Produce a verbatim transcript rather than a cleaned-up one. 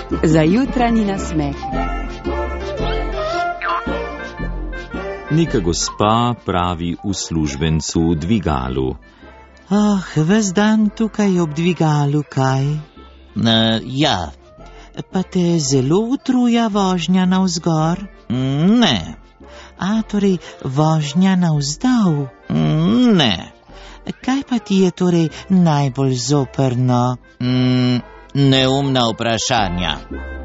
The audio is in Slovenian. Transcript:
Za jutranji nasmeh. Neka gospa pravi uslužbencu v dvigalu: Oh, ves dan tukaj ob dvigalu, kaj? Uh, ja. Pa te zelo utruja vožnja navzgor? Ne. A, torej vožnja navzdol? Ne. Kaj pa ti je torej najbolj zoprno? Mm, neumna vprašanja.